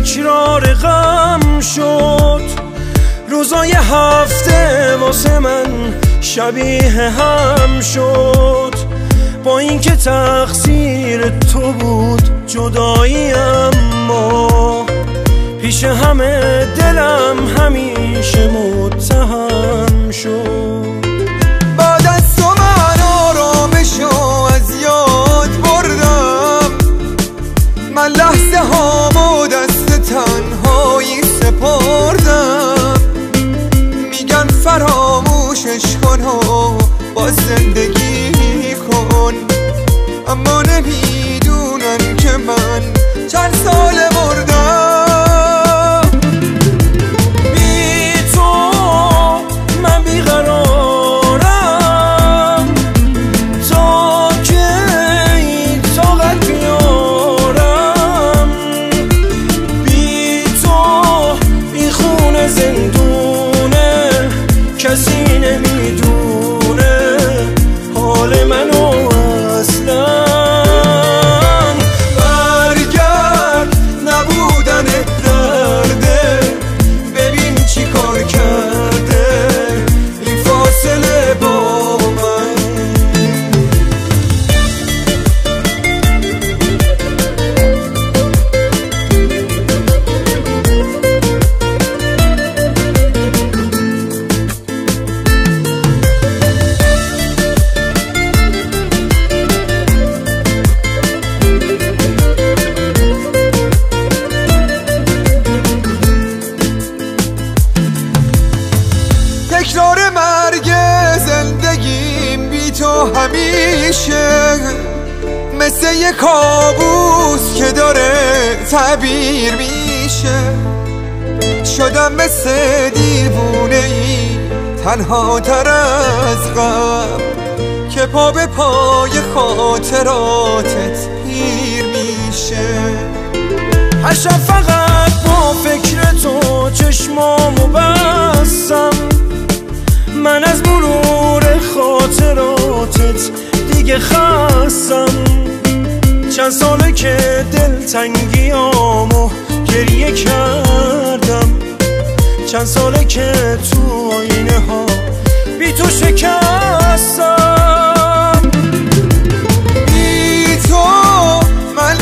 تکرار غم شد. روزای هفته واسه من شبیه هم شد. با اینکه تقصیر تو بود جدایی، اما پیش همه دلم همیشه متهم شد. بعد از تو من آرامشو از یاد بردم، من لحظه هامو دست تنهایی سپردم. میگن فراموشش کن و با زندگی کن، اما نمیدونن که من چند ساله مردم. بی تو من بیقرارم، تا کی طاقت بیارم. بی تو این خونه زندونه، کسی نمیدونه حال منو اصلا. برگرد نبودن درده، ببین چی کار کرده این فاصله با من. تکرار مرگ زندگیم بی تو همیشه مثل یه کابوس که داره تعبیر میشه. شدم مثل دیوونه‌ای تنها تر از غم، که پا به پای خاطراتت پیر میشه. هر شب فقط با فکر تو چشمامو بستم، من از مرور خاطراتت دیگه خستم. چند ساله که دلتنگیامو گریه کردم، چند ساله که تو آینه ها بی تو شکستم. بی تو من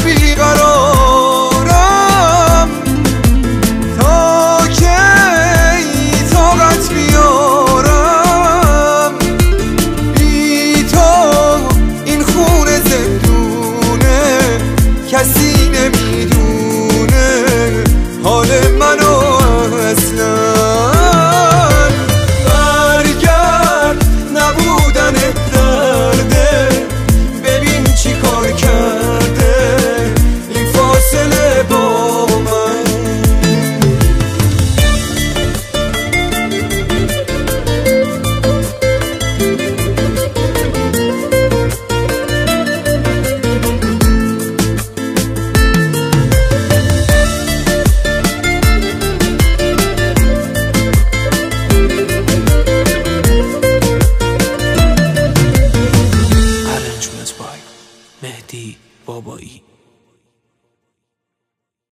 بیقرارم، تا کی طاقت بیارم. بی تو این خونه زندونه، کسی نمیدونه حال منو اصلا. برگرد نبودن درده، ببین چی کار کرده این فاصله با من. مهدی بابایی.